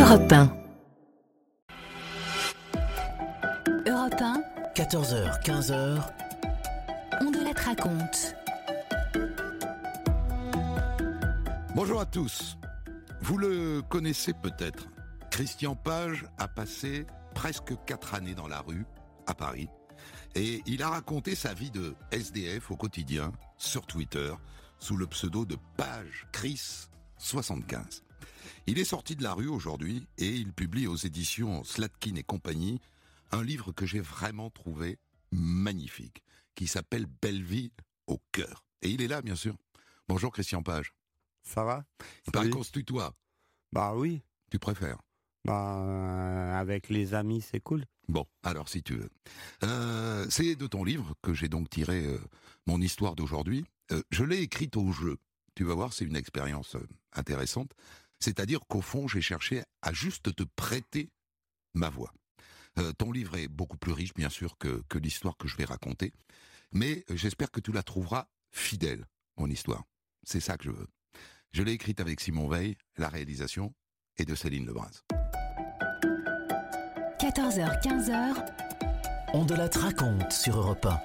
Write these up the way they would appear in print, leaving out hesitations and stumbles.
Europe 1. Europe 1, 14h, 15h. On de la raconte. Bonjour à tous. Vous le connaissez peut-être. Christian Page a passé presque 4 années dans la rue, à Paris, et il a raconté sa vie de SDF au quotidien, sur Twitter, sous le pseudo de Page Chris 75. Il est sorti de la rue aujourd'hui et il publie aux éditions Slatkin et compagnie un livre que j'ai vraiment trouvé magnifique, qui s'appelle Belleville au cœur. Et il est là, bien sûr. Bonjour Christian Page. Ça va? Il paraît qu'on se tutoie. Bah oui. Tu préfères? Avec les amis, c'est cool. Bon, alors si tu veux. C'est de ton livre que j'ai donc tiré mon histoire d'aujourd'hui. Je l'ai écrite au jeu. Tu vas voir, c'est une expérience intéressante. C'est-à-dire qu'au fond, j'ai cherché à juste te prêter ma voix. Ton livre est beaucoup plus riche, bien sûr, que l'histoire que je vais raconter. Mais j'espère que tu la trouveras fidèle, mon histoire. C'est ça que je veux. Je l'ai écrite avec Simon Veil, la réalisation, et de Céline Lebras. 14h, 15h. On de la raconte sur Europe 1.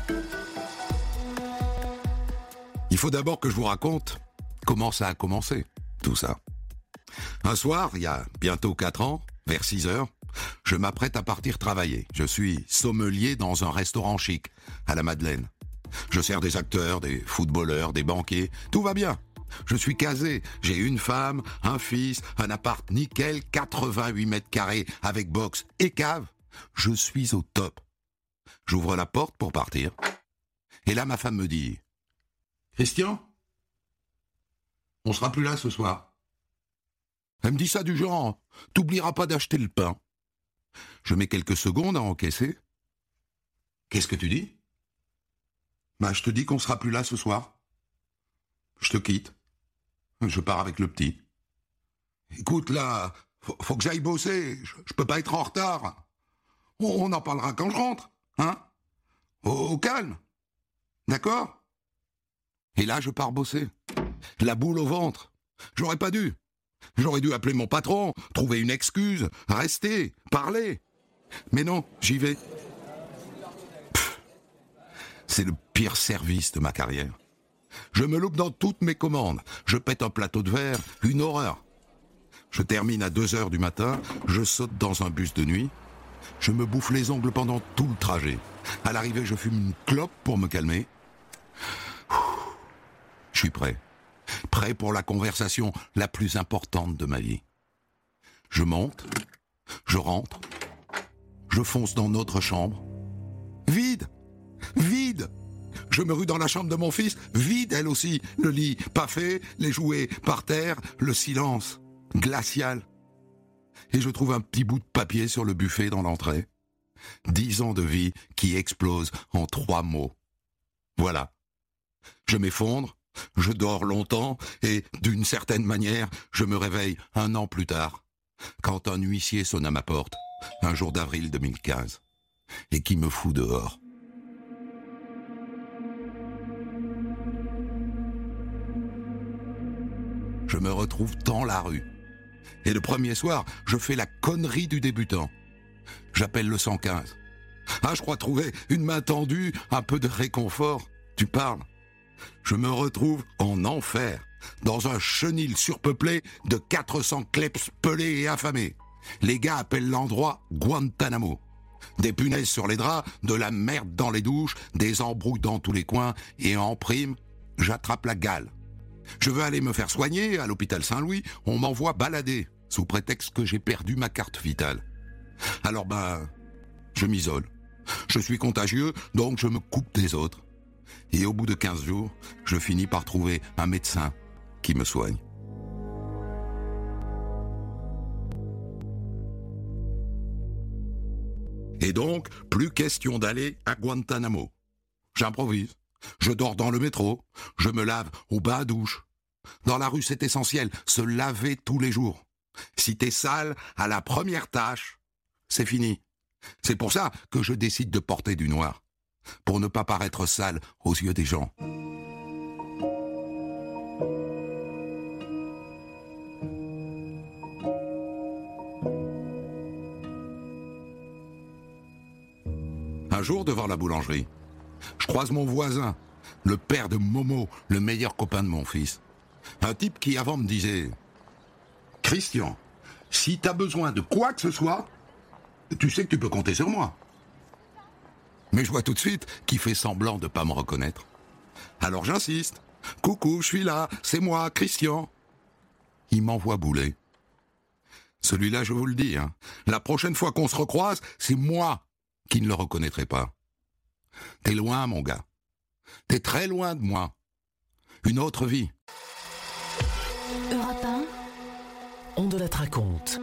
Il faut d'abord que je vous raconte comment ça a commencé, tout ça. Un soir, il y a bientôt 4 ans, vers 6 heures, je m'apprête à partir travailler. Je suis sommelier dans un restaurant chic, à la Madeleine. Je sers des acteurs, des footballeurs, des banquiers, tout va bien. Je suis casé, j'ai une femme, un fils, un appart nickel, 88 mètres carrés, avec box et cave. Je suis au top. J'ouvre la porte pour partir. Et là, ma femme me dit « Christian, on sera plus là ce soir. » Elle me dit ça du genre « T'oublieras pas d'acheter le pain. » Je mets quelques secondes à encaisser. « Qu'est-ce que tu dis ?»« Bah, je te dis qu'on sera plus là ce soir. Je te quitte. Je pars avec le petit. Écoute, là, faut que j'aille bosser. Je peux pas être en retard. On en parlera quand je rentre, hein? Au calme. D'accord? Et là, je pars bosser. La boule au ventre. J'aurais pas dû. J'aurais dû appeler mon patron, trouver une excuse, rester, parler. Mais non, j'y vais. C'est le pire service de ma carrière. Je me loupe dans toutes mes commandes. Je pète un plateau de verre, une horreur. Je termine à 2h du matin, je saute dans un bus de nuit. Je me bouffe les ongles pendant tout le trajet. À l'arrivée, je fume une clope pour me calmer. Je suis prêt. Prêt pour la conversation la plus importante de ma vie. Je monte, je rentre, je fonce dans notre chambre. Vide! Vide! Je me rue dans la chambre de mon fils, vide elle aussi. Le lit pas fait, les jouets par terre, le silence glacial. Et je trouve un petit bout de papier sur le buffet dans l'entrée. 10 ans de vie qui explosent en 3 mots. Voilà. Je m'effondre, je dors longtemps et, d'une certaine manière, je me réveille 1 an plus tard, quand un huissier sonne à ma porte, un jour d'avril 2015, et qui me fout dehors. Je me retrouve dans la rue. Et le premier soir, je fais la connerie du débutant. J'appelle le 115. Ah, je crois trouver une main tendue, un peu de réconfort. Tu parles. Je me retrouve en enfer, dans un chenil surpeuplé de 400 kleps pelés et affamés. Les gars appellent l'endroit Guantanamo. Des punaises sur les draps, de la merde dans les douches, des embrouilles dans tous les coins, et en prime, j'attrape la gale. Je veux aller me faire soigner à l'hôpital Saint-Louis, on m'envoie balader, sous prétexte que j'ai perdu ma carte vitale. Alors je m'isole. Je suis contagieux, donc je me coupe des autres. Et au bout de 15 jours, je finis par trouver un médecin qui me soigne. Et donc, plus question d'aller à Guantanamo. J'improvise. Je dors dans le métro. Je me lave au bain-douche. Dans la rue, c'est essentiel, se laver tous les jours. Si t'es sale à la première tâche, c'est fini. C'est pour ça que je décide de porter du noir. Pour ne pas paraître sale aux yeux des gens. Un jour, devant la boulangerie, je croise mon voisin, le père de Momo, le meilleur copain de mon fils. Un type qui avant me disait « Christian, si t'as besoin de quoi que ce soit, tu sais que tu peux compter sur moi. » Mais je vois tout de suite qu'il fait semblant de pas me reconnaître. Alors j'insiste. « Coucou, je suis là, c'est moi, Christian. » Il m'envoie bouler. Celui-là, je vous le dis, hein, la prochaine fois qu'on se recroise, c'est moi qui ne le reconnaîtrai pas. T'es loin, mon gars. T'es très loin de moi. Une autre vie. Europe 1, On de la raconte.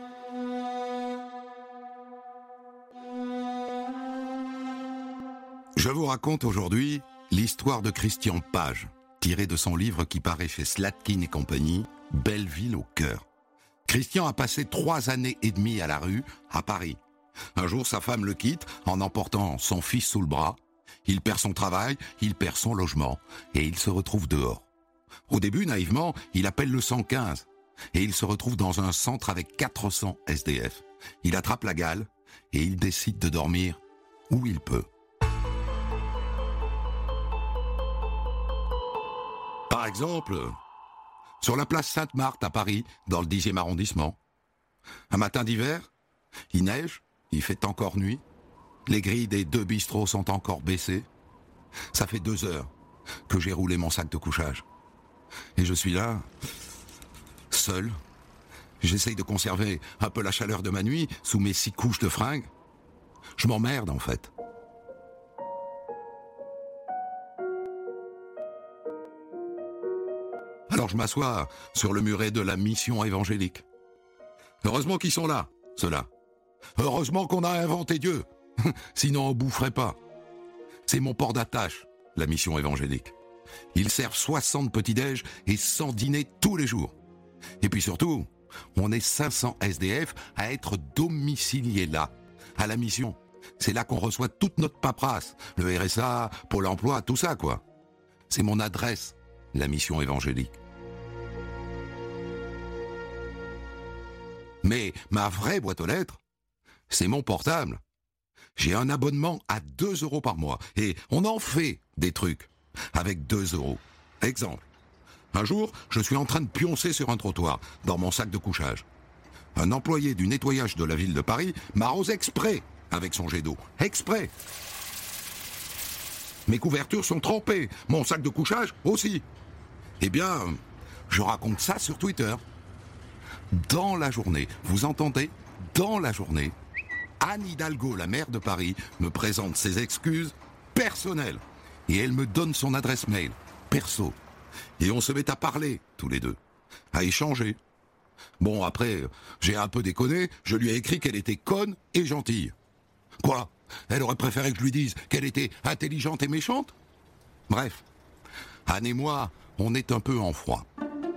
Je vous raconte aujourd'hui l'histoire de Christian Page, tirée de son livre qui paraît chez Slatkin et compagnie, Belle ville au cœur. Christian a passé 3 années et demie à la rue, à Paris. Un jour, sa femme le quitte en emportant son fils sous le bras. Il perd son travail, il perd son logement, et il se retrouve dehors. Au début, naïvement, il appelle le 115, et il se retrouve dans un centre avec 400 SDF. Il attrape la gale, et il décide de dormir où il peut. Par exemple, sur la place Sainte-Marthe à Paris, dans le 10e arrondissement. Un matin d'hiver, il neige, il fait encore nuit, les grilles des 2 bistrots sont encore baissées. Ça fait 2 heures que j'ai roulé mon sac de couchage. Et je suis là, seul. J'essaye de conserver un peu la chaleur de ma nuit sous mes 6 couches de fringues. Je m'emmerde en fait. Alors je m'assois sur le muret de la mission évangélique. Heureusement qu'ils sont là, ceux-là. Heureusement qu'on a inventé Dieu. Sinon on boufferait pas. C'est mon port d'attache, la mission évangélique. Ils servent 60 petits-déj et 100 dîners tous les jours. Et puis surtout, on est 500 SDF à être domiciliés là, à la mission. C'est là qu'on reçoit toute notre paperasse, le RSA, Pôle emploi, tout ça quoi. C'est mon adresse, la mission évangélique. Mais ma vraie boîte aux lettres, c'est mon portable. J'ai un abonnement à 2 € par mois et on en fait des trucs avec 2 €. Exemple, un jour, je suis en train de pioncer sur un trottoir dans mon sac de couchage. Un employé du nettoyage de la ville de Paris m'arrose exprès avec son jet d'eau. Exprès. Mes couvertures sont trempées, mon sac de couchage aussi. Eh bien, je raconte ça sur Twitter. Dans la journée, vous entendez ? Dans la journée, Anne Hidalgo, la maire de Paris, me présente ses excuses personnelles. Et elle me donne son adresse mail, perso. Et on se met à parler, tous les deux, à échanger. Bon, après, j'ai un peu déconné, je lui ai écrit qu'elle était conne et gentille. Quoi ? Elle aurait préféré que je lui dise qu'elle était intelligente et méchante ? Bref, Anne et moi, on est un peu en froid.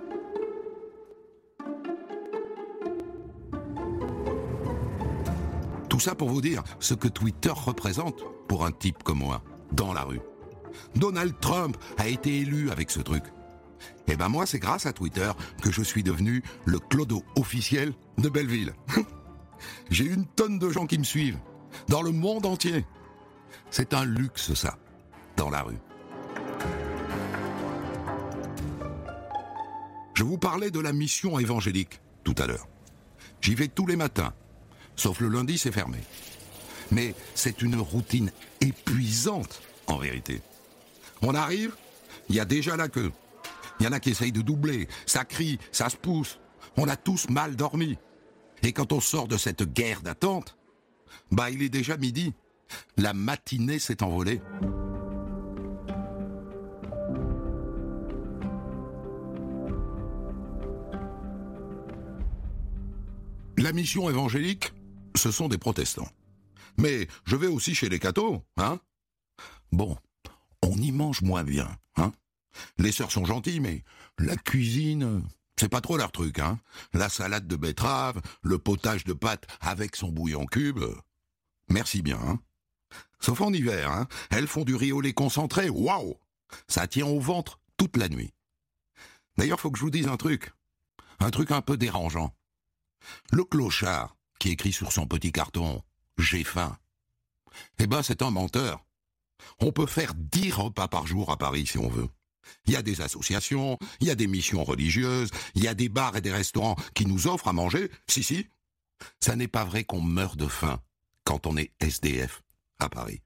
Tout ça pour vous dire ce que Twitter représente pour un type comme moi, dans la rue. Donald Trump a été élu avec ce truc. Et ben moi, c'est grâce à Twitter que je suis devenu le clodo officiel de Belleville. J'ai 1 tonne de gens qui me suivent, dans le monde entier. C'est un luxe, ça, dans la rue. Je vous parlais de la mission évangélique tout à l'heure. J'y vais tous les matins, sauf le lundi, c'est fermé. Mais c'est une routine épuisante, en vérité. On arrive, il y a déjà la queue. Il y en a qui essayent de doubler, ça crie, ça se pousse. On a tous mal dormi. Et quand on sort de cette guerre d'attente, bah il est déjà midi. La matinée s'est envolée. La mission évangélique, ce sont des protestants. Mais je vais aussi chez les cathos, hein ? Bon, on y mange moins bien, hein ? Les sœurs sont gentilles, mais la cuisine, c'est pas trop leur truc, hein ? La salade de betterave, le potage de pâtes avec son bouillon cube, merci bien, hein ? Sauf en hiver, hein ? Elles font du riz au lait concentré, waouh ! Ça tient au ventre toute la nuit. D'ailleurs, faut que je vous dise un truc un peu dérangeant. Le clochard qui écrit sur son petit carton « J'ai faim », Eh ben, c'est un menteur. On peut faire 10 repas par jour à Paris si on veut. Il y a des associations, il y a des missions religieuses, il y a des bars et des restaurants qui nous offrent à manger. Si. Ça n'est pas vrai qu'on meurt de faim quand on est SDF à Paris.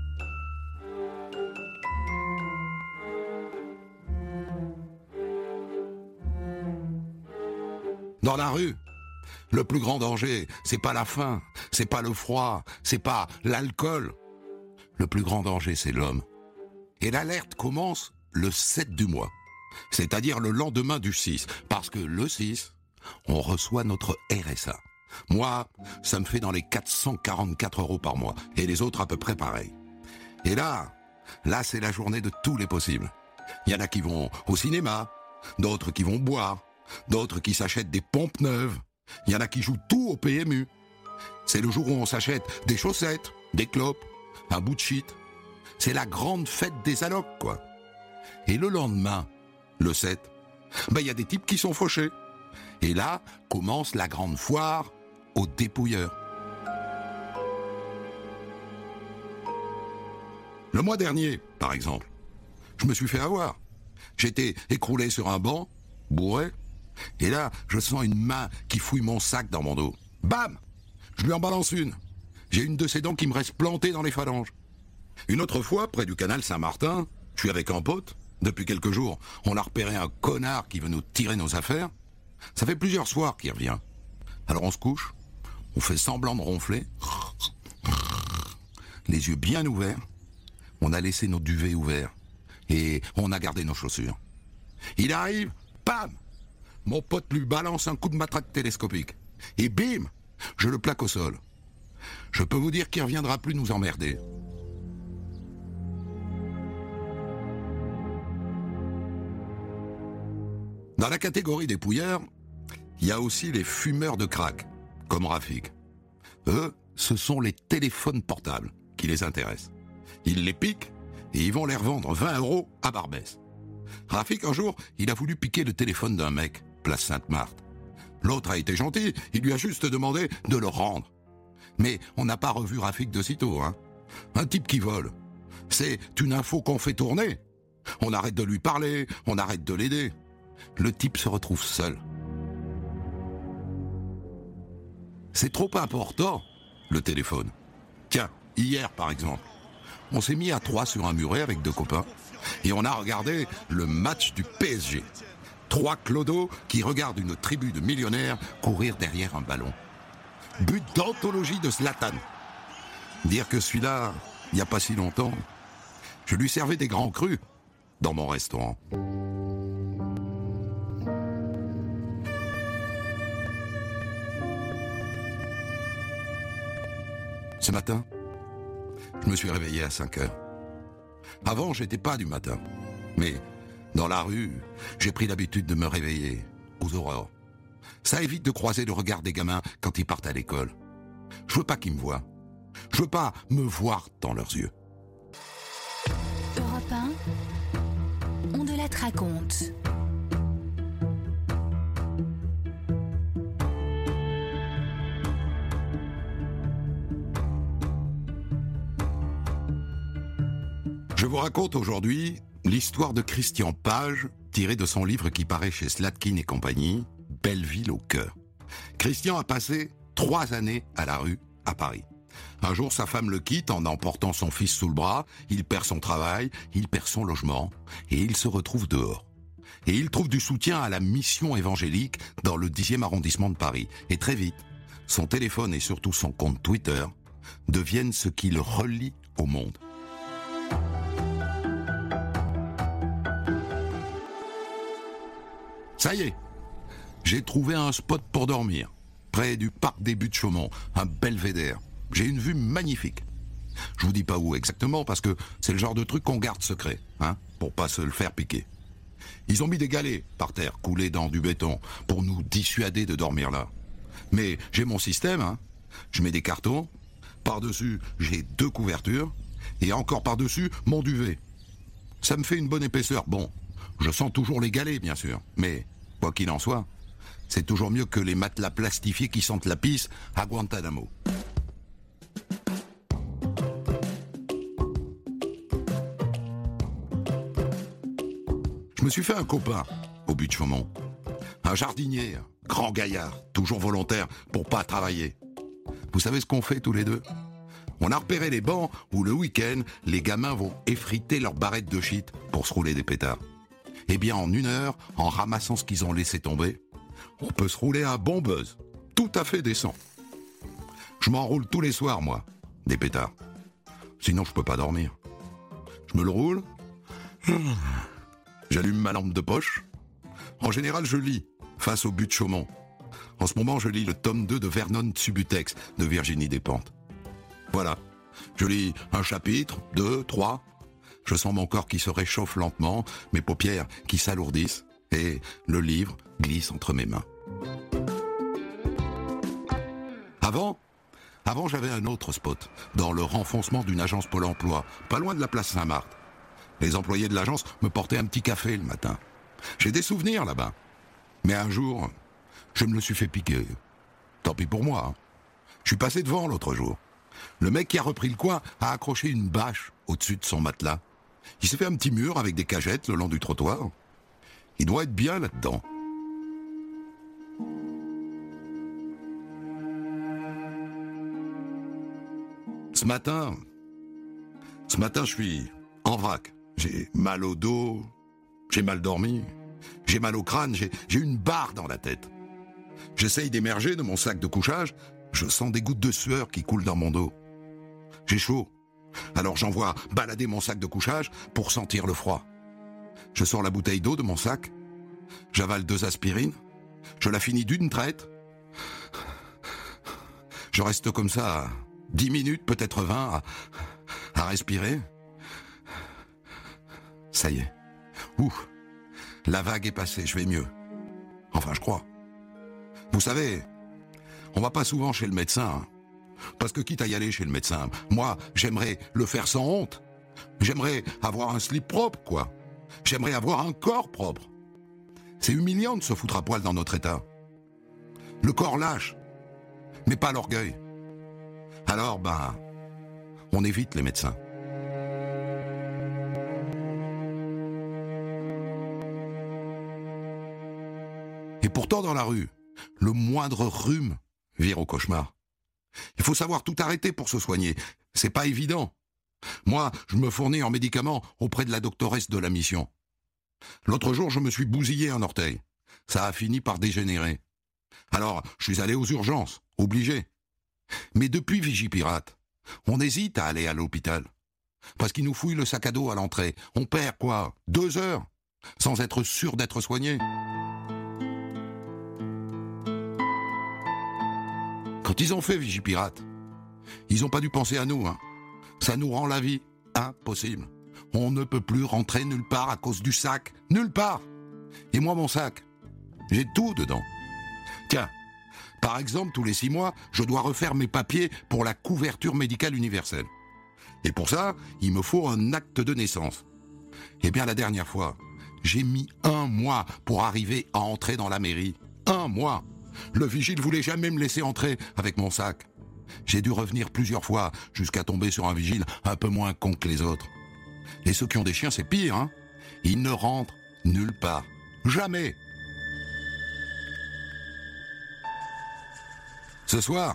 Dans la rue, le plus grand danger, c'est pas la faim, c'est pas le froid, c'est pas l'alcool. Le plus grand danger, c'est l'homme. Et l'alerte commence le 7 du mois, c'est-à-dire le lendemain du 6, parce que le 6, on reçoit notre RSA. Moi, ça me fait dans les 444 € par mois, et les autres à peu près pareil. Et là, c'est la journée de tous les possibles. Il y en a qui vont au cinéma, d'autres qui vont boire, d'autres qui s'achètent des pompes neuves. Il y en a qui jouent tout au PMU. C'est le jour où on s'achète des chaussettes, des clopes, un bout de shit. C'est la grande fête des allocs, quoi. Et le lendemain, le 7, il y a des types qui sont fauchés. Et là, commence la grande foire aux dépouilleurs. Le mois dernier, par exemple, je me suis fait avoir. J'étais écroulé sur un banc, bourré, et là, je sens une main qui fouille mon sac dans mon dos. Bam! Je lui en balance une. J'ai une de ses dents qui me reste plantée dans les phalanges. Une autre fois, près du canal Saint-Martin, je suis avec un pote. Depuis quelques jours, on a repéré un connard qui veut nous tirer nos affaires. Ça fait plusieurs soirs qu'il revient. Alors on se couche, on fait semblant de ronfler, les yeux bien ouverts. On a laissé nos duvets ouverts et on a gardé nos chaussures. Il arrive, bam! Mon pote lui balance un coup de matraque télescopique. Et bim! Je le plaque au sol. Je peux vous dire qu'il ne reviendra plus nous emmerder. Dans la catégorie des pouilleurs, il y a aussi les fumeurs de crack, comme Rafik. Eux, ce sont les téléphones portables qui les intéressent. Ils les piquent et ils vont les revendre 20 € à Barbès. Rafik, un jour, il a voulu piquer le téléphone d'un mec, place Sainte-Marthe. L'autre a été gentil, il lui a juste demandé de le rendre. Mais on n'a pas revu Rafik de sitôt, hein. Un type qui vole, c'est une info qu'on fait tourner. On arrête de lui parler, on arrête de l'aider. Le type se retrouve seul. C'est trop important, le téléphone. Tiens, hier par exemple, on s'est mis à 3 sur un muret avec 2 copains et on a regardé le match du PSG. 3 clodos qui regardent une tribu de millionnaires courir derrière un ballon. But d'anthologie de Zlatan. Dire que celui-là, il n'y a pas si longtemps, je lui servais des grands crus dans mon restaurant. Ce matin, je me suis réveillé à 5 heures. Avant, j'étais pas du matin. Mais dans la rue, j'ai pris l'habitude de me réveiller aux aurores. Ça évite de croiser le regard des gamins quand ils partent à l'école. Je veux pas qu'ils me voient. Je veux pas me voir dans leurs yeux. Europe 1, on de la raconte. Je vous raconte aujourd'hui l'histoire de Christian Page, tirée de son livre qui paraît chez Slatkin et compagnie, Belle ville au cœur. Christian a passé 3 années à la rue, à Paris. Un jour, sa femme le quitte en emportant son fils sous le bras, il perd son travail, il perd son logement, et il se retrouve dehors. Et il trouve du soutien à la mission évangélique dans le 10e arrondissement de Paris. Et très vite, son téléphone et surtout son compte Twitter deviennent ce qui le relie au monde. Ça y est, j'ai trouvé un spot pour dormir, près du parc des Buttes-Chaumont, un belvédère. J'ai une vue magnifique. Je vous dis pas où exactement parce que c'est le genre de truc qu'on garde secret, hein, pour pas se le faire piquer. Ils ont mis des galets par terre, coulés dans du béton, pour nous dissuader de dormir là. Mais j'ai mon système, hein. Je mets des cartons, par-dessus j'ai 2 couvertures, et encore par-dessus mon duvet. Ça me fait une bonne épaisseur. Bon, je sens toujours les galets, bien sûr, mais quoi qu'il en soit, c'est toujours mieux que les matelas plastifiés qui sentent la pisse à Guantanamo. Je me suis fait un copain au but de Chaumont. Un jardinier, grand gaillard, toujours volontaire pour pas travailler. Vous savez ce qu'on fait tous les deux? On a repéré les bancs où le week-end, les gamins vont effriter leurs barrettes de shit pour se rouler des pétards. Eh bien, en 1 heure, en ramassant ce qu'ils ont laissé tomber, on peut se rouler un bon buzz, tout à fait décent. Je m'enroule tous les soirs, moi, des pétards. Sinon, je peux pas dormir. Je me le roule, j'allume ma lampe de poche. En général, je lis, face au but de Chaumont. En ce moment, je lis le tome 2 de Vernon Subutex de Virginie Despentes. Voilà, je lis un chapitre, 2, 3. Je sens mon corps qui se réchauffe lentement, mes paupières qui s'alourdissent, et le livre glisse entre mes mains. Avant, j'avais un autre spot, dans le renfoncement d'une agence Pôle emploi, pas loin de la place Saint-Marthe. Les employés de l'agence me portaient un petit café le matin. J'ai des souvenirs là-bas. Mais un jour, je me le suis fait piquer. Tant pis pour moi. Je suis passé devant l'autre jour. Le mec qui a repris le coin a accroché une bâche au-dessus de son matelas. Il s'est fait un petit mur avec des cagettes le long du trottoir. Il doit être bien là-dedans. Ce matin, je suis en vrac. J'ai mal au dos, j'ai mal dormi, j'ai mal au crâne, j'ai une barre dans la tête. J'essaye d'émerger de mon sac de couchage, je sens des gouttes de sueur qui coulent dans mon dos. J'ai chaud, alors j'envoie balader mon sac de couchage pour sentir le froid. Je sors la bouteille d'eau de mon sac, j'avale 2 aspirines, je la finis d'une traite. Je reste comme ça 10 minutes, peut-être 20, à respirer. Ça y est. Ouf, la vague est passée, je vais mieux. Enfin, je crois. Vous savez, on va pas souvent chez le médecin, hein, parce que quitte à y aller chez le médecin, moi, j'aimerais le faire sans honte. J'aimerais avoir un slip propre, quoi. J'aimerais avoir un corps propre. C'est humiliant de se foutre à poil dans notre état. Le corps lâche, mais pas l'orgueil. Alors, on évite les médecins. Et pourtant, dans la rue, le moindre rhume vire au cauchemar. Il faut savoir tout arrêter pour se soigner. C'est pas évident. Moi, je me fournis en médicaments auprès de la doctoresse de la mission. L'autre jour, je me suis bousillé un orteil. Ça a fini par dégénérer. Alors, je suis allé aux urgences, obligé. Mais depuis Vigipirate, on hésite à aller à l'hôpital. Parce qu'ils nous fouillent le sac à dos à l'entrée. On perd, 2 heures, sans être sûr d'être soigné. Quand ils ont fait Vigipirate, ils n'ont pas dû penser à nous. Ça nous rend la vie impossible. On ne peut plus rentrer nulle part à cause du sac. Nulle part. Et moi, mon sac, j'ai tout dedans. Tiens, par exemple, tous les 6 mois, je dois refaire mes papiers pour la couverture médicale universelle. Et pour ça, il me faut un acte de naissance. Eh bien, la dernière fois, j'ai mis 1 mois pour arriver à entrer dans la mairie. 1 mois. Le vigile voulait jamais me laisser entrer avec mon sac. J'ai dû revenir plusieurs fois jusqu'à tomber sur un vigile un peu moins con que les autres. Et ceux qui ont des chiens, c'est pire, hein. Ils ne rentrent nulle part. Jamais. Ce soir,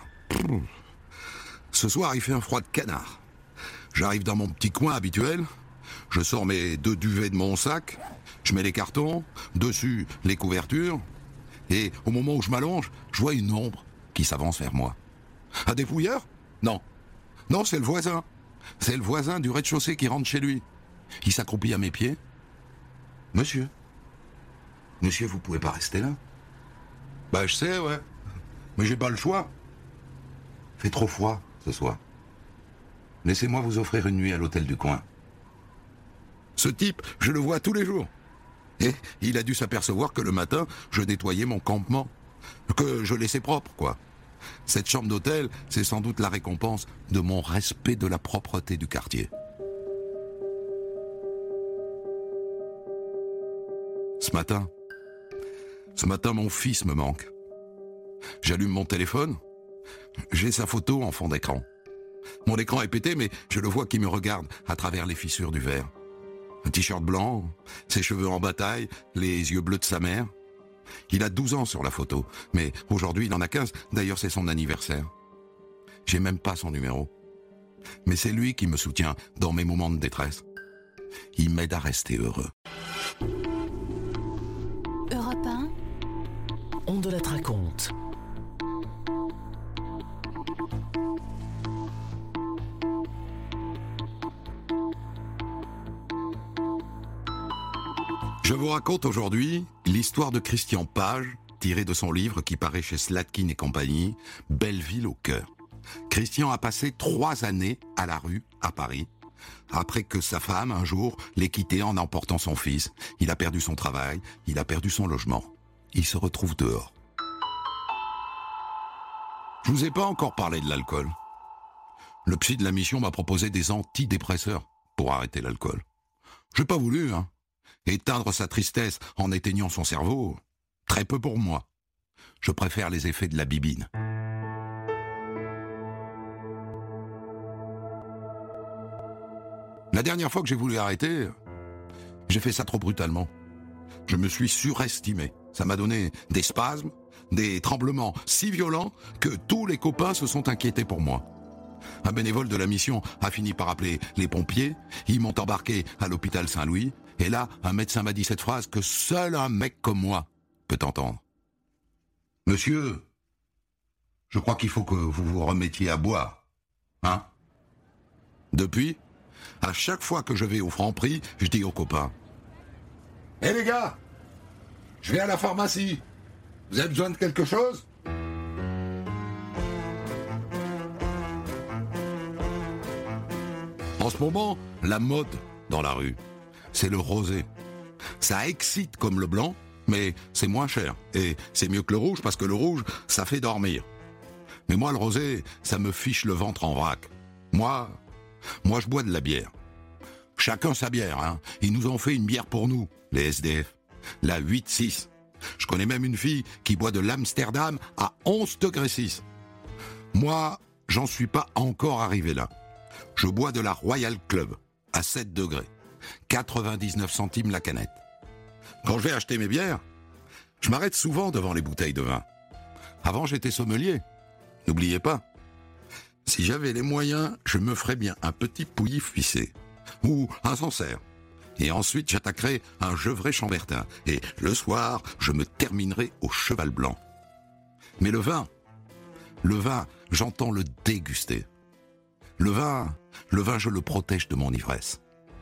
il fait un froid de canard. J'arrive dans mon petit coin habituel, je sors mes 2 duvets de mon sac, je mets les cartons, dessus les couvertures, et au moment où je m'allonge, je vois une ombre qui s'avance vers moi. Un dépouilleur ? Non. Non, c'est le voisin. C'est le voisin du rez-de-chaussée qui rentre chez lui. Il s'accroupit à mes pieds. Monsieur, vous pouvez pas rester là ? Je sais, ouais. Mais j'ai pas le choix. Fait trop froid ce soir. Laissez-moi vous offrir une nuit à l'hôtel du coin. Ce type, je le vois tous les jours. Et il a dû s'apercevoir que le matin, je nettoyais mon campement. Que je laissais propre, Cette chambre d'hôtel, c'est sans doute la récompense de mon respect de la propreté du quartier. Ce matin, mon fils me manque. J'allume mon téléphone, j'ai sa photo en fond d'écran. Mon écran est pété, mais je le vois qui me regarde à travers les fissures du verre. un t-shirt blanc, ses cheveux en bataille, les yeux bleus de sa mère. Il a 12 ans sur la photo, mais aujourd'hui il en a 15, d'ailleurs c'est son anniversaire. J'ai même pas son numéro. Mais c'est lui qui me soutient dans mes moments de détresse. Il m'aide à rester heureux. Europe 1, On de la raconte. Je vous raconte aujourd'hui l'histoire de Christian Page, tirée de son livre qui paraît chez Slatkin et compagnie, Belleville au cœur. Christian a passé 3 années à la rue, à Paris, après que sa femme, un jour, l'ait quitté en emportant son fils. Il a perdu son travail, il a perdu son logement. Il se retrouve dehors. Je vous ai pas encore parlé de l'alcool. Le psy de la mission m'a proposé des antidépresseurs pour arrêter l'alcool. J'ai pas voulu, hein. Éteindre sa tristesse en éteignant son cerveau, très peu pour moi. Je préfère les effets de la bibine. La dernière fois que j'ai voulu arrêter, j'ai fait ça trop brutalement. Je me suis surestimé. Ça m'a donné des spasmes, des tremblements si violents que tous les copains se sont inquiétés pour moi. Un bénévole de la mission a fini par appeler les pompiers. Ils m'ont embarqué à l'hôpital Saint-Louis. Et là, un médecin m'a dit cette phrase que seul un mec comme moi peut entendre. « Monsieur, je crois qu'il faut que vous vous remettiez à boire. Hein ?» Depuis, à chaque fois que je vais au Franprix, je dis aux copains « Hé les gars, je vais à la pharmacie. Vous avez besoin de quelque chose ?» En ce moment, la mode dans la rue, c'est le rosé. Ça excite comme le blanc, mais c'est moins cher. Et c'est mieux que le rouge, parce que le rouge, ça fait dormir. Mais moi, le rosé, ça me fiche le ventre en vrac. Moi, je bois de la bière. Chacun sa bière, hein. Ils nous ont fait une bière pour nous, les SDF. La 8,6. Je connais même une fille qui boit de l'Amsterdam à 11 degrés 6. Moi, j'en suis pas encore arrivé là. Je bois de la Royal Club à 7 degrés. 99 centimes la canette. Quand je vais acheter mes bières, je m'arrête souvent devant les bouteilles de vin. Avant, j'étais sommelier. N'oubliez pas. Si j'avais les moyens, je me ferais bien un petit pouilly fissé. Ou un Sancerre. Et ensuite, j'attaquerais un Gevrey Chambertin. Et le soir, je me terminerais au Cheval Blanc. Mais le vin, j'entends le déguster. Le vin, je le protège de mon ivresse.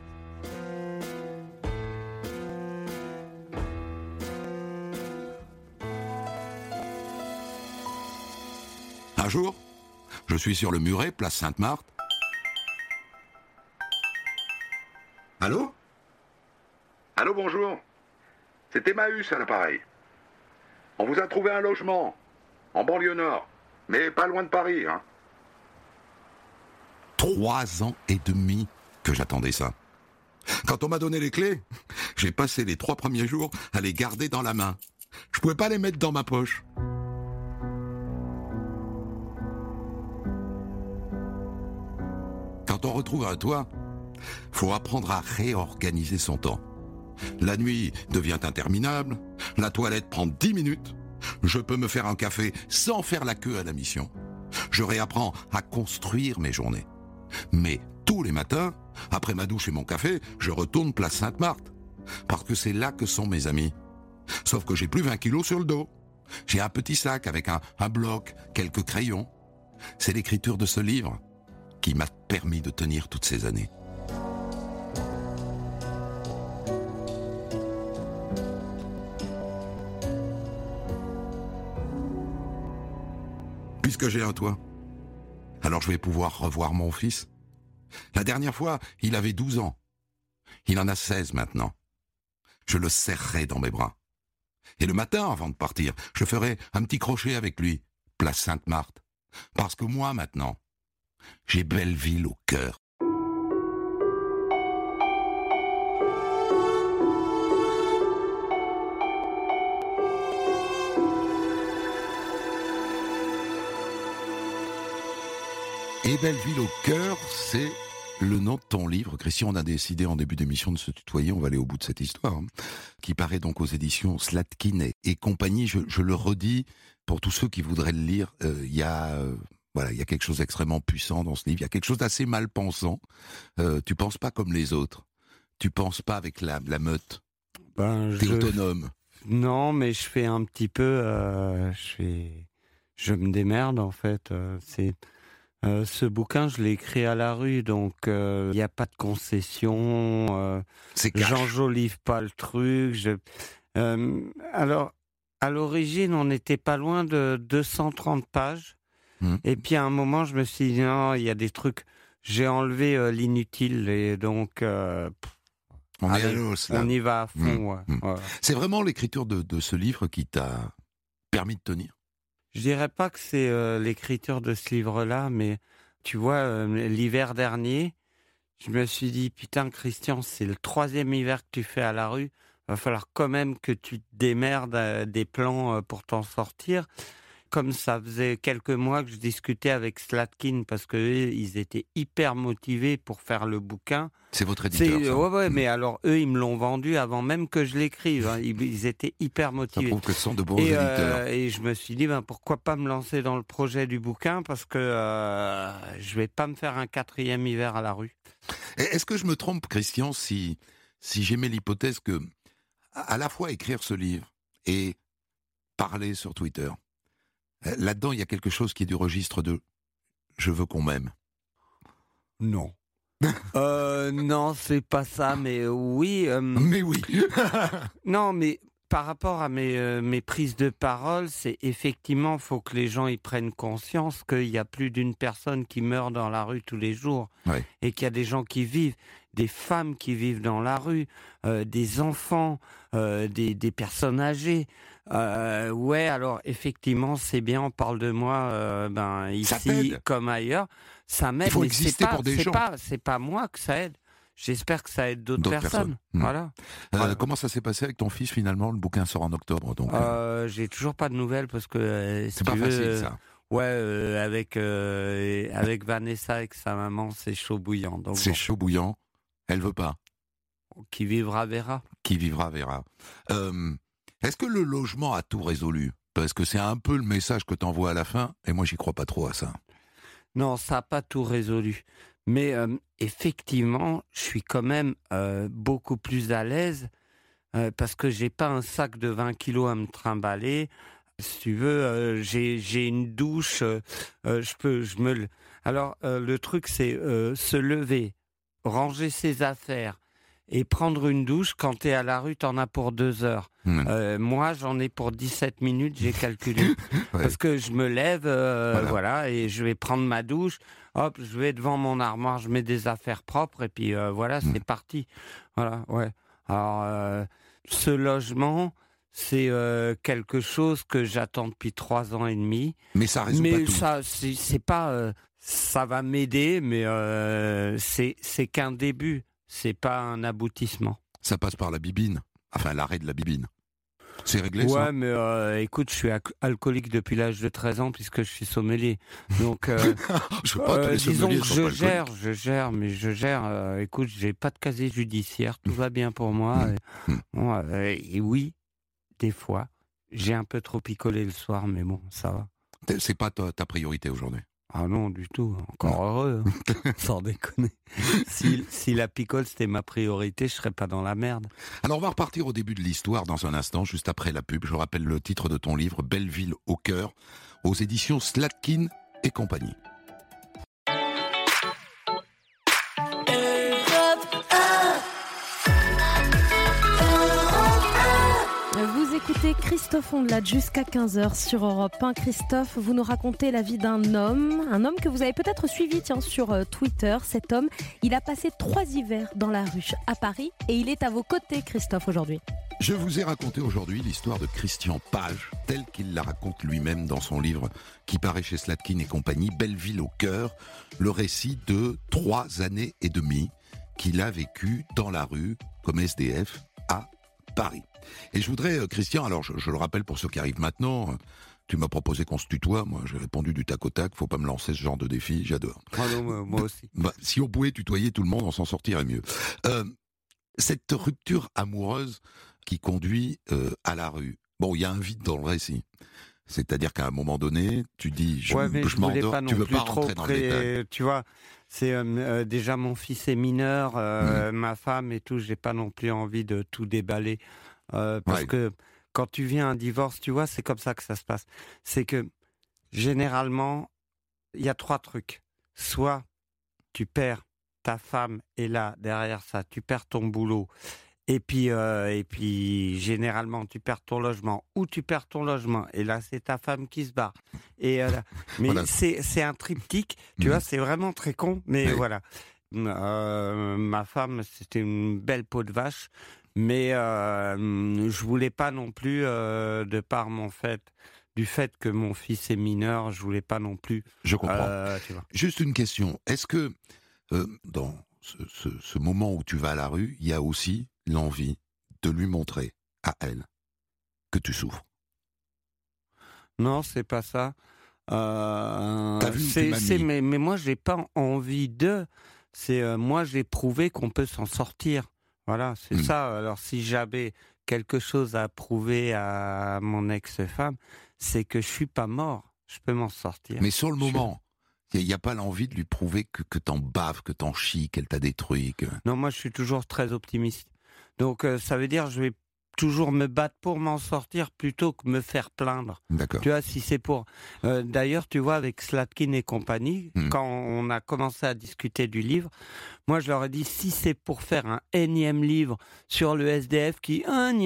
Un jour, je suis sur le muret, place Sainte-Marthe. Allô ? Allô, bonjour. C'est Emmaüs à l'appareil. On vous a trouvé un logement, en banlieue nord, mais pas loin de Paris, hein. 3 ans et demi que j'attendais ça. Quand on m'a donné les clés, j'ai passé les 3 premiers jours à les garder dans la main. Je pouvais pas les mettre dans ma poche. Quand on retrouve un toit, faut apprendre à réorganiser son temps. La nuit devient interminable, la toilette prend 10 minutes, je peux me faire un café sans faire la queue à la mission. Je réapprends à construire mes journées. Mais tous les matins, après ma douche et mon café, je retourne place Sainte-Marthe. Parce que c'est là que sont mes amis. Sauf que j'ai plus 20 kilos sur le dos. J'ai un petit sac avec un bloc, quelques crayons. C'est l'écriture de ce livre qui m'a permis de tenir toutes ces années. Puisque j'ai un toit, alors je vais pouvoir revoir mon fils. La dernière fois, il avait 12 ans. Il en a 16 maintenant. Je le serrerai dans mes bras. Et le matin, avant de partir, je ferai un petit crochet avec lui, place Sainte-Marthe. Parce que moi, maintenant, j'ai Belleville au cœur. Et Belleville au cœur, c'est Le nom de ton livre, Christian, on a décidé en début d'émission de se tutoyer, on va aller au bout de cette histoire, qui paraît donc aux éditions Slatkin et compagnie. Je le redis, pour tous ceux qui voudraient le lire, il y a quelque chose d'extrêmement puissant dans ce livre, il y a quelque chose d'assez mal pensant. Tu penses pas comme les autres, tu penses pas avec la meute, t'es autonome. Non, mais je fais un petit peu... Je me démerde, en fait. Ce bouquin, je l'ai écrit à la rue, donc il n'y a pas de concession. C'est cash. J'enjolive pas le truc. Alors, à l'origine, on n'était pas loin de 230 pages. Et puis, à un moment, je me suis dit, non, il y a des trucs... J'ai enlevé l'inutile, et donc... On est à l'os, là. On y va à fond. Ouais. C'est vraiment l'écriture de ce livre qui t'a permis de tenir? Je dirais pas que c'est l'écriture de ce livre-là, mais tu vois, l'hiver dernier, je me suis dit, putain, Christian, c'est le 3e hiver que tu fais à la rue, va falloir quand même que tu te démerdes des plans pour t'en sortir. Comme ça faisait quelques mois que je discutais avec Slatkin, parce qu'eux, ils étaient hyper motivés pour faire le bouquin. C'est votre éditeur, ça. Ouais, mais alors eux, ils me l'ont vendu avant même que je l'écrive. Hein. Ils étaient hyper motivés. Ça prouve que ce sont de bons éditeurs. Et je me suis dit, pourquoi pas me lancer dans le projet du bouquin, parce que je vais pas me faire un 4e hiver à la rue. Est-ce que je me trompe, Christian, si j'émets l'hypothèse que, à la fois écrire ce livre et parler sur Twitter, là-dedans, il y a quelque chose qui est du registre de « je veux qu'on m'aime ». Non. Non, c'est pas ça, mais oui. Mais oui. Non, mais par rapport à mes prises de parole, c'est effectivement, faut que les gens y prennent conscience qu'il y a plus d'une personne qui meurt dans la rue tous les jours. Ouais. Et qu'il y a des gens qui vivent, des femmes qui vivent dans la rue, des enfants, des personnes âgées. Ouais, alors effectivement, c'est bien, on parle de moi ici comme ailleurs. Ça m'aide, il faut mais exister pour des gens. C'est pas moi que ça aide. J'espère que ça aide d'autres personnes. Voilà. Comment ça s'est passé avec ton fils finalement? Le bouquin sort en octobre. Donc, j'ai toujours pas de nouvelles parce que c'est pas facile ça. Ouais, avec Vanessa, avec sa maman, c'est chaud bouillant. Donc c'est chaud bouillant. Elle veut pas. Qui vivra verra. Qui vivra verra. Est-ce que le logement a tout résolu? Parce que c'est un peu le message que t'envoies à la fin, et moi j'y crois pas trop à ça. Non, ça n'a pas tout résolu. Mais effectivement, je suis quand même beaucoup plus à l'aise parce que j'ai pas un sac de 20 kilos à me trimballer. Si tu veux, j'ai une douche. Alors, le truc, c'est se lever, ranger ses affaires et prendre une douche. Quand tu es à la rue, tu en as pour 2 heures. Moi, j'en ai pour 17 minutes, j'ai calculé. Ouais. Parce que je me lève, voilà, et je vais prendre ma douche. Hop, je vais devant mon armoire, je mets des affaires propres, et puis voilà, c'est parti. Voilà, ouais. Alors, ce logement, c'est quelque chose que j'attends depuis 3 ans et demi. Mais ça résout pas tout. Ça, c'est pas... ça va m'aider, mais c'est qu'un début. C'est pas un aboutissement. Ça passe par la bibine. Enfin, l'arrêt de la bibine. C'est réglé, ça? Ouais, mais écoute, je suis alcoolique depuis l'âge de 13 ans puisque je suis sommelier. Donc, je veux pas les disons sommeliers que je gère. Écoute, j'ai pas de casier judiciaire, tout va bien pour moi. Et oui, des fois, j'ai un peu trop picolé le soir, mais bon, ça va. C'est pas ta priorité aujourd'hui? Ah non, du tout. Encore heureux. Hein. Sans déconner. Si la picole, c'était ma priorité, je serais pas dans la merde. Alors, on va repartir au début de l'histoire dans un instant, juste après la pub. Je rappelle le titre de ton livre, Belleville au cœur, aux éditions Slatkin et compagnie. Vous écoutez Christophe Ondelat jusqu'à 15h sur Europe 1. Christophe, vous nous racontez la vie d'un homme que vous avez peut-être suivi sur Twitter. Cet homme, il a passé 3 hivers dans la rue à Paris et il est à vos côtés, Christophe, aujourd'hui. Je vous ai raconté aujourd'hui l'histoire de Christian Page, telle qu'il la raconte lui-même dans son livre qui paraît chez Slatkin et compagnie, Belleville au cœur, le récit de 3 années et demie qu'il a vécu dans la rue comme SDF à Paris. Et je voudrais, Christian, alors je le rappelle pour ceux qui arrivent maintenant, Tu m'as proposé qu'on se tutoie, moi j'ai répondu du tac au tac, faut pas me lancer ce genre de défi, j'adore. Ah non, moi aussi. Si on pouvait tutoyer tout le monde, on s'en sortirait mieux. Cette rupture amoureuse qui conduit à la rue, bon, il y a un vide dans le récit. C'est-à-dire qu'à un moment donné, tu dis, je m'endors, tu veux pas rentrer dans le détail. Tu vois, c'est déjà mon fils est mineur, ma femme et tout, j'ai pas non plus envie de tout déballer. Parce que quand tu viens à un divorce, tu vois, c'est comme ça que ça se passe. C'est que, généralement, il y a 3 trucs. Soit tu perds ta femme et là, derrière ça, tu perds ton boulot. Et puis, généralement, tu perds ton logement, ou tu perds ton logement, et là, c'est ta femme qui se barre. Mais voilà. C'est un triptyque, tu vois, c'est vraiment très con, mais voilà. Ma femme, c'était une belle peau de vache, mais je voulais pas non plus, de par du fait que mon fils est mineur, je voulais pas non plus. Je comprends. Tu vois. Juste une question, est-ce que dans ce moment où tu vas à la rue, il y a aussi l'envie de lui montrer à elle que tu souffres? Non, c'est pas ça. T'as vu tes mamies. Mais moi, j'ai pas envie de. C'est moi, j'ai prouvé qu'on peut s'en sortir. Voilà, c'est ça. Alors, si j'avais quelque chose à prouver à mon ex-femme, c'est que je suis pas mort. Je peux m'en sortir. Mais sur le moment, il n'y a pas l'envie de lui prouver que t'en baves, que t'en chies, qu'elle t'a détruit. Non, moi, je suis toujours très optimiste. Donc, ça veut dire je vais toujours me battre pour m'en sortir plutôt que me faire plaindre. D'accord. Tu vois, si c'est pour... D'ailleurs, tu vois, avec Slatkin et compagnie, quand on a commencé à discuter du livre, moi, je leur ai dit, si c'est pour faire un énième livre sur le SDF qui...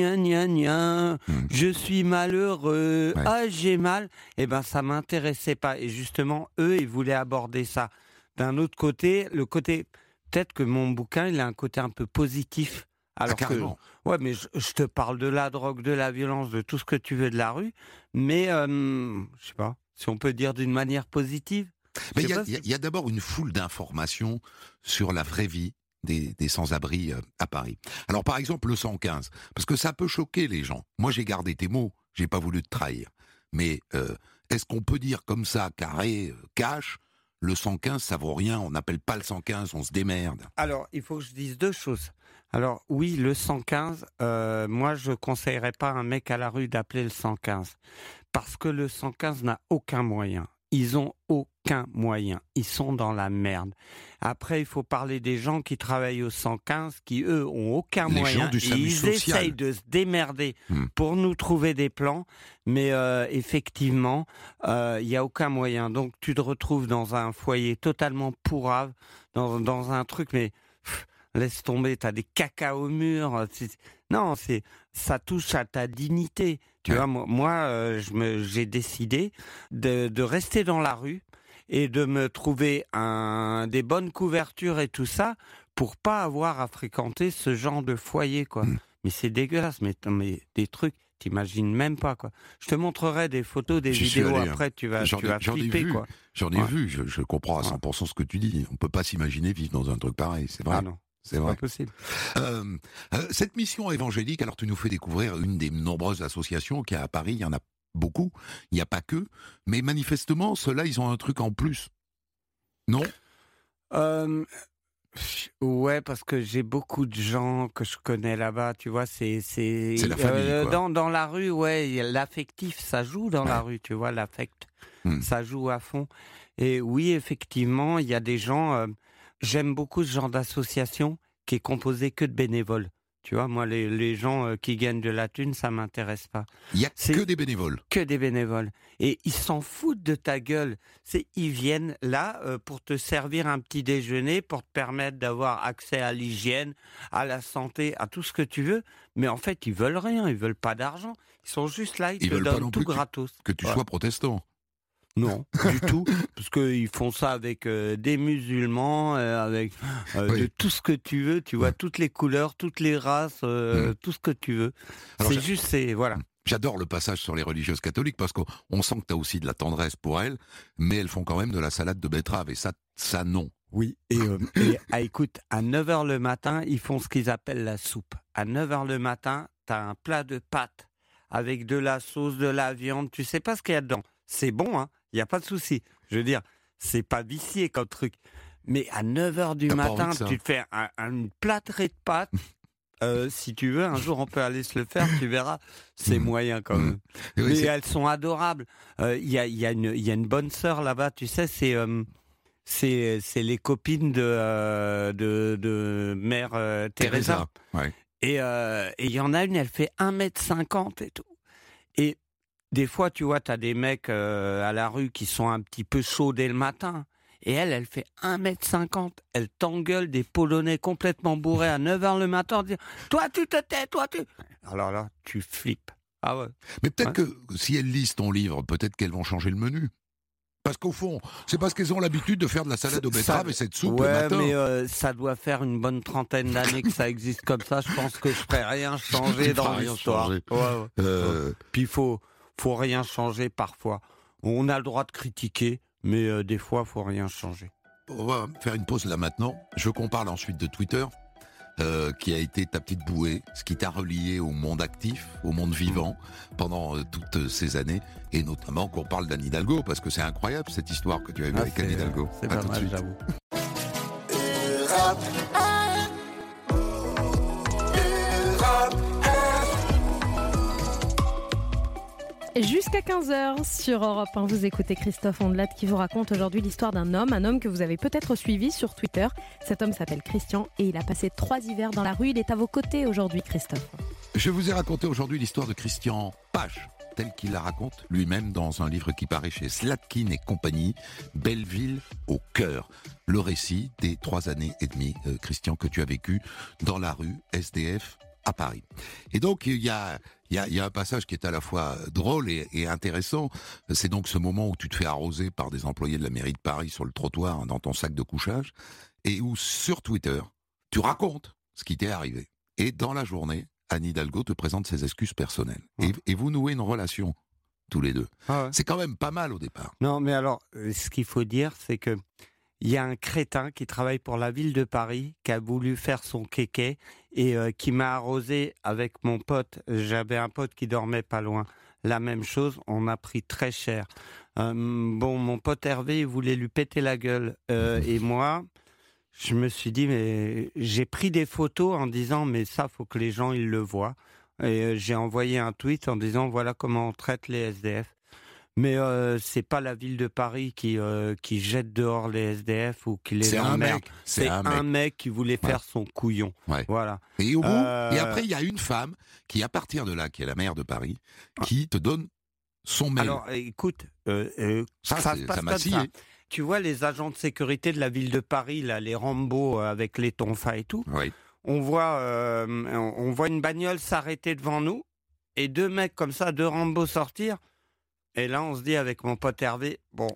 je suis malheureux, j'ai mal, eh ben, ça m'intéressait pas. Et justement, eux, ils voulaient aborder ça. D'un autre côté, le côté... Peut-être que mon bouquin, il a un côté un peu positif. Alors ouais, mais je te parle de la drogue, de la violence, de tout ce que tu veux de la rue, mais je sais pas si on peut dire d'une manière positive. Mais il y a d'abord une foule d'informations sur la vraie vie des sans-abri à Paris. Alors par exemple le 115, parce que ça peut choquer les gens. Moi j'ai gardé tes mots, j'ai pas voulu te trahir. Mais est-ce qu'on peut dire comme ça, carré, cash, le 115 ça vaut rien, on n'appelle pas le 115, on se démerde? Alors il faut que je dise 2 choses. Alors oui, le 115, moi je conseillerais pas à un mec à la rue d'appeler le 115 parce que le 115 n'a aucun moyen. Ils ont aucun moyen. Ils sont dans la merde. Après, il faut parler des gens qui travaillent au 115 qui eux ont aucun moyen. Gens du SAMU ils social. essayent de se démerder pour nous trouver des plans, mais effectivement, il y a aucun moyen. Donc tu te retrouves dans un foyer totalement pourrave, dans un truc mais laisse tomber, t'as des caca au mur. Non, ça touche à ta dignité. Tu vois, moi, j'ai décidé de rester dans la rue et de me trouver des bonnes couvertures et tout ça pour pas avoir à fréquenter ce genre de foyer, quoi. Mais c'est dégueulasse, mais des trucs, t'imagines même pas, quoi. Je te montrerai des photos, des vidéos après, tu vas flipper, quoi. J'en ai vu, je comprends à 100% ce que tu dis. On peut pas s'imaginer vivre dans un truc pareil, c'est vrai. Ah non. C'est vrai. Pas possible. Cette mission évangélique, alors tu nous fais découvrir une des nombreuses associations qu'il y a à Paris, il y en a beaucoup, il n'y a pas que, mais manifestement, ceux-là, ils ont un truc en plus. Non ? Ouais, parce que j'ai beaucoup de gens que je connais là-bas, tu vois, c'est la famille, quoi. Dans la rue, ouais, l'affectif, ça joue dans la rue, tu vois, l'affect, ça joue à fond. Et oui, effectivement, il y a des gens... J'aime beaucoup ce genre d'association qui est composée que de bénévoles. Tu vois, moi, les gens qui gagnent de la thune, ça m'intéresse pas. Il y a que des bénévoles. Que des bénévoles. Et ils s'en foutent de ta gueule. Ils viennent là pour te servir un petit déjeuner, pour te permettre d'avoir accès à l'hygiène, à la santé, à tout ce que tu veux. Mais en fait, ils veulent rien. Ils veulent pas d'argent. Ils sont juste là. Ils te donnent tout gratos. Que tu sois protestant. Non, du tout, parce qu'ils font ça avec des musulmans, avec de tout ce que tu veux, tu vois, toutes les couleurs, toutes les races, tout ce que tu veux. Alors, voilà. J'adore le passage sur les religieuses catholiques parce qu'on sent que tu as aussi de la tendresse pour elles, mais elles font quand même de la salade de betterave, et ça non. Oui, et écoute, à 9h le matin, ils font ce qu'ils appellent la soupe. À 9h le matin, tu as un plat de pâtes avec de la sauce, de la viande, tu sais pas ce qu'il y a dedans. C'est bon, hein, il n'y a pas de souci. Je veux dire, c'est pas vicié comme truc. Mais à 9h du matin, tu te fais une plâtrée de pâtes. Si tu veux, un jour on peut aller se le faire, tu verras, c'est moyen quand même. Mais elles sont adorables. Il y a une bonne sœur là-bas, tu sais, c'est les copines de mère Teresa. Ouais. Et il y en a une, elle fait 1m50 et tout. Et des fois, tu vois, tu as des mecs à la rue qui sont un petit peu chauds dès le matin. Et elle fait 1m50. Elle t'engueule des Polonais complètement bourrés à 9h le matin en disant « Toi, tu te tais, toi, tu... » Alors là, tu flippes. Ah ouais. Mais peut-être que si elles lisent ton livre, peut-être qu'elles vont changer le menu. Parce qu'au fond, c'est parce qu'elles ont l'habitude de faire de la salade aux betteraves et cette soupe le matin. Mais ça doit faire une bonne trentaine d'années que ça existe comme ça. Je pense que je ne ferai rien changer dans l'histoire. Puis il faut rien changer parfois. On a le droit de critiquer, mais des fois, il faut rien changer. On va faire une pause là maintenant. Je veux qu'on parle ensuite de Twitter, qui a été ta petite bouée, ce qui t'a relié au monde actif, au monde vivant, pendant toutes ces années, et notamment qu'on parle d'Anne Hidalgo, parce que c'est incroyable cette histoire que tu as eue avec Anne Hidalgo. C'est pas mal, j'avoue. Jusqu'à 15h sur Europe 1, vous écoutez Christophe Ondelat qui vous raconte aujourd'hui l'histoire d'un homme, un homme que vous avez peut-être suivi sur Twitter. Cet homme s'appelle Christian et il a passé 3 hivers dans la rue. Il est à vos côtés aujourd'hui, Christophe. Je vous ai raconté aujourd'hui l'histoire de Christian Page, tel qu'il la raconte lui-même dans un livre qui paraît chez Slatkin et compagnie, Belleville au cœur. Le récit des 3 années et demie, Christian, que tu as vécu dans la rue SDF à Paris. Et donc, il y a un passage qui est à la fois drôle et intéressant. C'est donc ce moment où tu te fais arroser par des employés de la mairie de Paris sur le trottoir, dans ton sac de couchage, et où, sur Twitter, tu racontes ce qui t'est arrivé. Et dans la journée, Anne Hidalgo te présente ses excuses personnelles. Et vous nouez une relation, tous les deux. Ah ouais. C'est quand même pas mal au départ. Non, mais alors, ce qu'il faut dire, c'est que il y a un crétin qui travaille pour la ville de Paris, qui a voulu faire son kéké et qui m'a arrosé avec mon pote. J'avais un pote qui dormait pas loin. La même chose, on a pris très cher. Mon pote Hervé, il voulait lui péter la gueule. Et moi, je me suis dit, mais j'ai pris des photos en disant, mais ça, faut que les gens ils le voient. Et j'ai envoyé un tweet en disant, voilà comment on traite les SDF. Mais c'est pas la ville de Paris qui jette dehors les SDF ou qui les emmerde. C'est un mec qui voulait faire son couillon. Ouais. Voilà. Et au bout, et après, il y a une femme qui, à partir de là, qui est la maire de Paris, qui te donne son mail. Alors, écoute, ça se passe comme ça. Tu vois les agents de sécurité de la ville de Paris, là, les Rambo avec les tonfas et tout. Oui. On voit une bagnole s'arrêter devant nous et 2 mecs comme ça, 2 Rambo sortir. Et là, on se dit avec mon pote Hervé,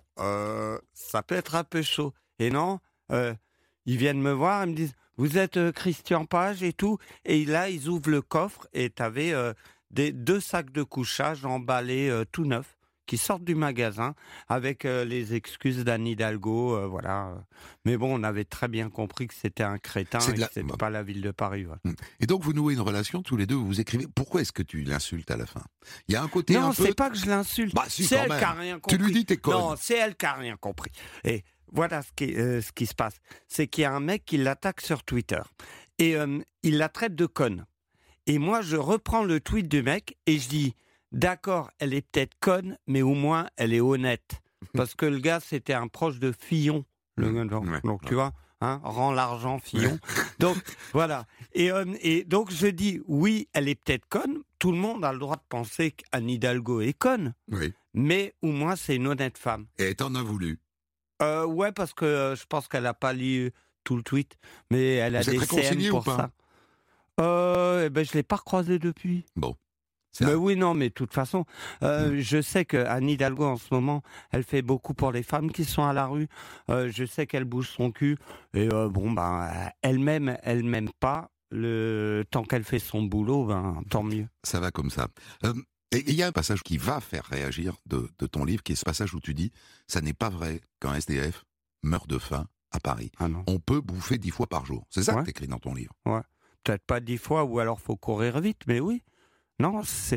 ça peut être un peu chaud. Et non, ils viennent me voir, ils me disent, vous êtes Christian Page et tout. Et là, ils ouvrent le coffre et t'avais 2 sacs de couchage emballés tout neufs qui sortent du magasin avec les excuses d'Anne Hidalgo, voilà. Mais bon, on avait très bien compris que c'était un crétin et que c'était pas la ville de Paris. Voilà. Et donc, vous nouez une relation tous les deux, vous écrivez. Pourquoi est-ce que tu l'insultes à la fin ? Il y a un côté un peu... Non, c'est pas que je l'insulte. Si, c'est elle qui n'a rien compris. Tu lui dis t'es conne. Non, c'est elle qui n'a rien compris. Et voilà ce qui se passe. C'est qu'il y a un mec qui l'attaque sur Twitter. Et il la traite de conne. Et moi, je reprends le tweet du mec et je dis... D'accord, elle est peut-être conne, mais au moins, elle est honnête. Parce que le gars, c'était un proche de Fillon. Donc, tu vois, rend l'argent, Fillon. Donc, voilà. Et donc, je dis, oui, elle est peut-être conne. Tout le monde a le droit de penser qu'Anne Hidalgo est conne. Oui. Mais au moins, c'est une honnête femme. Et t'en as voulu ? Ouais, parce que je pense qu'elle n'a pas lu tout le tweet. Mais elle a des CM pour ça. Je ne l'ai pas recroisée depuis. Bon. Mais oui, non, mais de toute façon, je sais qu'Anne Hidalgo, en ce moment, elle fait beaucoup pour les femmes qui sont à la rue. Je sais qu'elle bouge son cul. Et elle m'aime pas. Tant qu'elle fait son boulot, tant mieux. Ça va comme ça. Et il y a un passage qui va faire réagir de ton livre, qui est ce passage où tu dis « Ça n'est pas vrai qu'un SDF meurt de faim à Paris. On peut bouffer 10 fois par jour. » C'est ça que tu écris dans ton livre. Ouais. Peut-être pas 10 fois, ou alors faut courir vite, mais oui. Non,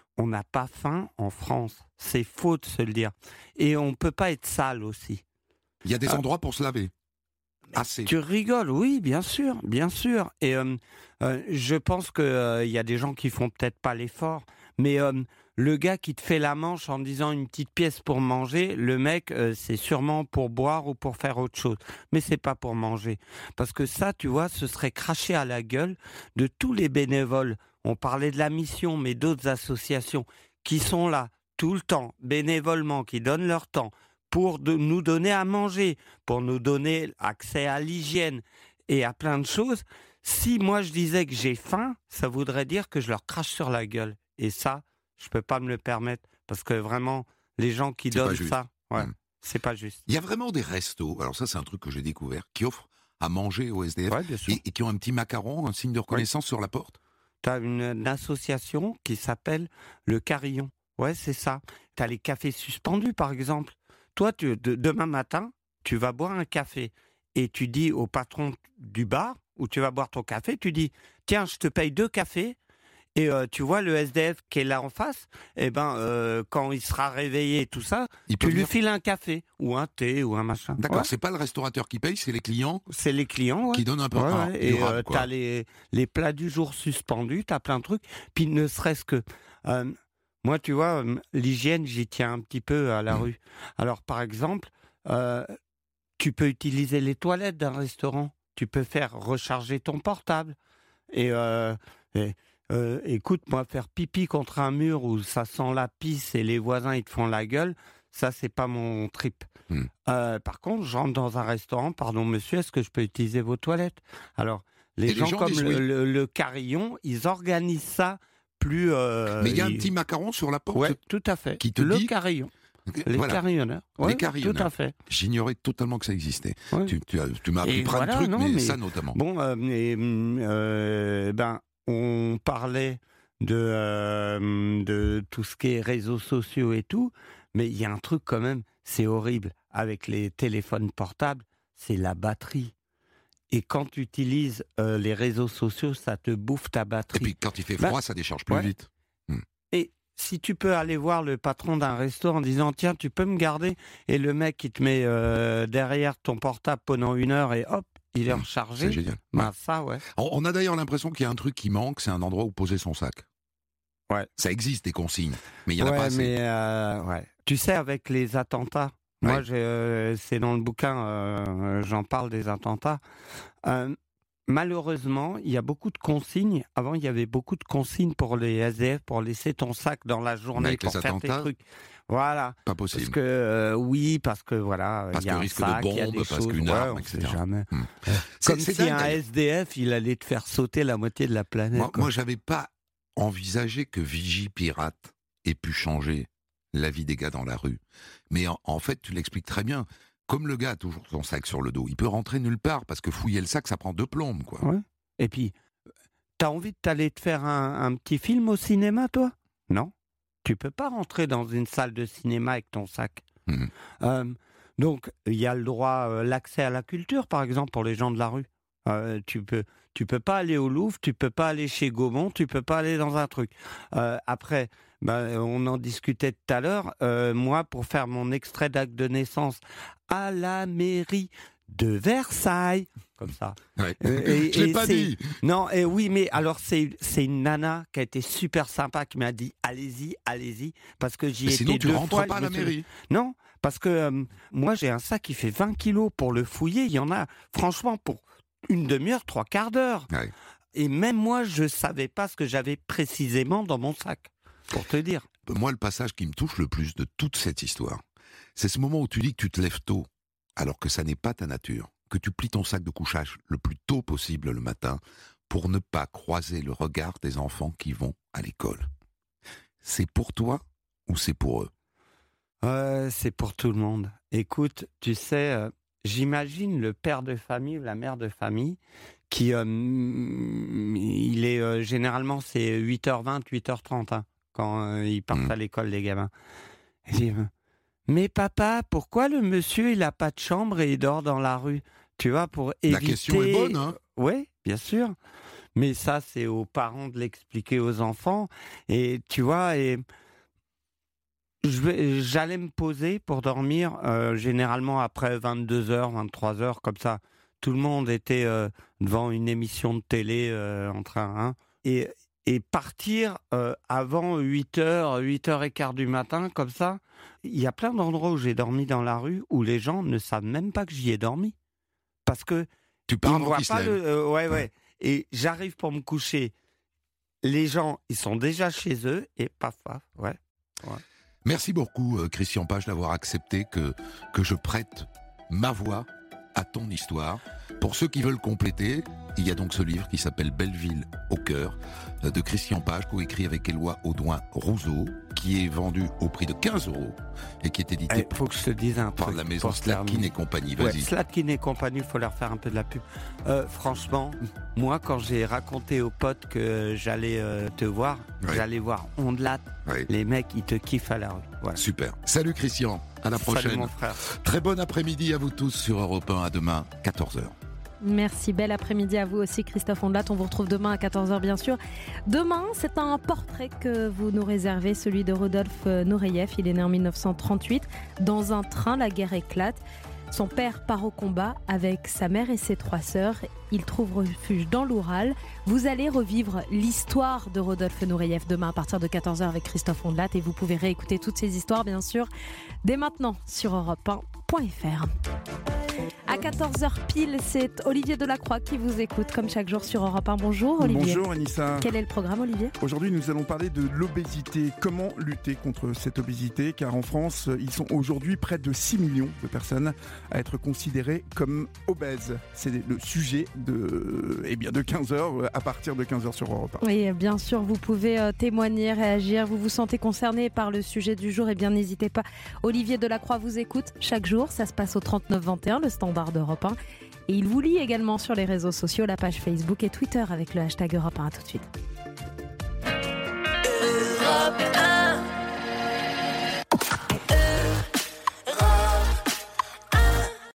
on n'a pas faim en France. C'est faux de se le dire. Et on ne peut pas être sale aussi. Il y a des endroits pour se laver. Assez. Tu rigoles, oui, bien sûr, bien sûr. Et je pense qu'il y a des gens qui font peut-être pas l'effort, mais le gars qui te fait la manche en disant une petite pièce pour manger, le mec, c'est sûrement pour boire ou pour faire autre chose. Mais c'est pas pour manger. Parce que ça, tu vois, ce serait cracher à la gueule de tous les bénévoles. On parlait de la mission, mais d'autres associations qui sont là tout le temps, bénévolement, qui donnent leur temps pour nous donner à manger, pour nous donner accès à l'hygiène et à plein de choses. Si moi je disais que j'ai faim, ça voudrait dire que je leur crache sur la gueule. Et ça, je peux pas me le permettre, parce que vraiment, les gens qui donnent ça, c'est pas juste. Il y a vraiment des restos, alors ça c'est un truc que j'ai découvert, qui offrent à manger aux SDF et qui ont un petit macaron, un signe de reconnaissance sur la porte. Tu as une association qui s'appelle le Carillon. Ouais, c'est ça. Tu as les cafés suspendus, par exemple. Toi, demain matin, tu vas boire un café et tu dis au patron du bar où tu vas boire ton café, tu dis « Tiens, je te paye 2 cafés ». Et tu vois le SDF qui est là en face, quand il sera réveillé et tout ça, tu lui files un café ou un thé ou un machin. D'accord, c'est pas le restaurateur qui paye, c'est les clients. C'est les clients qui donnent un peu. Et tu as les plats du jour suspendus, tu as plein de trucs. Puis ne serait-ce que... moi, tu vois, l'hygiène, j'y tiens un petit peu à la rue. Alors, par exemple, tu peux utiliser les toilettes d'un restaurant. Tu peux faire recharger ton portable. Écoute, moi, faire pipi contre un mur où ça sent la pisse et les voisins, ils te font la gueule, ça, c'est pas mon trip. Par contre, je rentre dans un restaurant, pardon, monsieur, est-ce que je peux utiliser vos toilettes? Alors, les gens comme le Carillon, ils organisent ça plus... Mais il y a un petit macaron sur la porte. Oui, tout à fait. Qui te dit... Carillon. Les carillonneurs. Les carillonneurs. Tout à fait. J'ignorais totalement que ça existait. Ouais. Tu m'as appris plein de trucs, mais ça notamment. Bon, on parlait de tout ce qui est réseaux sociaux et tout, mais il y a un truc quand même, c'est horrible. Avec les téléphones portables, c'est la batterie. Et quand tu utilises les réseaux sociaux, ça te bouffe ta batterie. Et puis quand il fait froid, ça décharge plus vite. Et si tu peux aller voir le patron d'un resto en disant « Tiens, tu peux me garder ?» et le mec, il te met derrière ton portable pendant 1 heure et hop, il est rechargé. C'est génial. Ça, On a d'ailleurs l'impression qu'il y a un truc qui manque, c'est un endroit où poser son sac. Ouais. Ça existe, des consignes, mais il n'y en a pas assez. Tu sais, avec les attentats, moi, c'est dans le bouquin, j'en parle des attentats. Malheureusement, il y a beaucoup de consignes. Avant, il y avait beaucoup de consignes pour les SDF, pour laisser ton sac dans la journée, pour faire tes trucs. Voilà. Pas possible. Parce que, parce que voilà, il y a un sac, il y a des choses. Parce qu'une arme, etc. Jamais. Comme si un SDF, il allait te faire sauter la moitié de la planète. Moi, j'avais pas envisagé que Vigipirate ait pu changer la vie des gars dans la rue. Mais en fait, tu l'expliques très bien. Comme le gars a toujours son sac sur le dos, il peut rentrer nulle part parce que fouiller le sac, ça prend 2 plombes, quoi. Ouais. Et puis, t'as envie d'aller te faire un petit film au cinéma, toi? Non. Tu peux pas rentrer dans une salle de cinéma avec ton sac. Donc, il y a le droit, l'accès à la culture, par exemple, pour les gens de la rue. Tu peux pas aller au Louvre, tu peux pas aller chez Gaumont, tu peux pas aller dans un truc. Après, on en discutait tout à l'heure. Moi, pour faire mon extrait d'acte de naissance à la mairie de Versailles, comme ça. Ouais. Je l'ai pas dit. Non, oui, mais alors c'est une nana qui a été super sympa, qui m'a dit allez-y, parce que j'y étais 2 fois. Sinon, tu rentres pas à la mairie. Non, parce que moi j'ai un sac qui fait 20 kilos pour le fouiller. Il y en a, franchement, pour 1 demi-heure, 3/4 d'heure. Ouais. Et même moi, je savais pas ce que j'avais précisément dans mon sac, pour te dire. Moi, le passage qui me touche le plus de toute cette histoire, c'est ce moment où tu dis que tu te lèves tôt, alors que ça n'est pas ta nature, que tu plies ton sac de couchage le plus tôt possible le matin pour ne pas croiser le regard des enfants qui vont à l'école. C'est pour toi ou c'est pour eux? C'est pour tout le monde. Écoute, tu sais, j'imagine le père de famille ou la mère de famille qui, il est généralement c'est 8h20, 8h30 quand ils partent à l'école, les gamins. Il dit, mais papa, pourquoi le monsieur il a pas de chambre et il dort dans la rue? Tu vois, pour éviter... La question est bonne, hein? Oui, bien sûr. Mais ça, c'est aux parents de l'expliquer aux enfants. Et tu vois, j'allais me poser pour dormir, généralement après 22h, 23h, comme ça. Tout le monde était devant une émission de télé en train, et partir avant 8h, 8h15 du matin, comme ça. Il y a plein d'endroits où j'ai dormi dans la rue où les gens ne savent même pas que j'y ai dormi. Parce que tu ils ne voient pas ouais. Et j'arrive pour me coucher. Les gens, ils sont déjà chez eux et paf. Ouais. Merci beaucoup, Christian Page, d'avoir accepté que je prête ma voix à ton histoire. Pour ceux qui veulent compléter, il y a donc ce livre qui s'appelle Belleville au cœur de Christian Page, coécrit avec Éloi Audouin-Rousseau, qui est vendu au prix de 15 € et qui est édité faut que je te dise un par truc, la maison Slatkin et compagnie. Vas-y. Ouais, Slatkin et compagnie, il faut leur faire un peu de la pub. Franchement, moi, quand j'ai raconté aux potes que j'allais te voir, j'allais voir Ondelat, les mecs, ils te kiffent à la rue. Voilà. Super. Salut Christian, à la prochaine. Salut mon frère. Très bon après-midi à vous tous sur Europe 1, à demain, 14h. Merci, bel après-midi à vous aussi Christophe Ondelat. On vous retrouve demain à 14h bien sûr. Demain, c'est un portrait que vous nous réservez, celui de Rodolphe Nureyev. Il est né en 1938. Dans un train, la guerre éclate. Son père part au combat avec sa mère et ses 3 sœurs. Il trouve refuge dans l'Oural. Vous allez revivre l'histoire de Rodolphe Nureyev demain à partir de 14h avec Christophe Ondelat. Et vous pouvez réécouter toutes ces histoires bien sûr dès maintenant sur europe1.fr. À 14h pile, c'est Olivier Delacroix qui vous écoute comme chaque jour sur Europe 1. Bonjour Olivier. Bonjour Anissa. Quel est le programme Olivier ? Aujourd'hui nous allons parler de l'obésité. Comment lutter contre cette obésité ? Car en France, ils sont aujourd'hui près de 6 millions de personnes à être considérées comme obèses. C'est le sujet de 15h, à partir de 15h sur Europe 1. Oui, bien sûr, vous pouvez témoigner, réagir. Vous vous sentez concerné par le sujet du jour, bien n'hésitez pas. Olivier Delacroix vous écoute chaque jour. Ça se passe au 3921, le standard d'Europe 1. Et il vous lit également sur les réseaux sociaux, la page Facebook et Twitter avec le hashtag Europe 1. À tout de suite. Europe 1.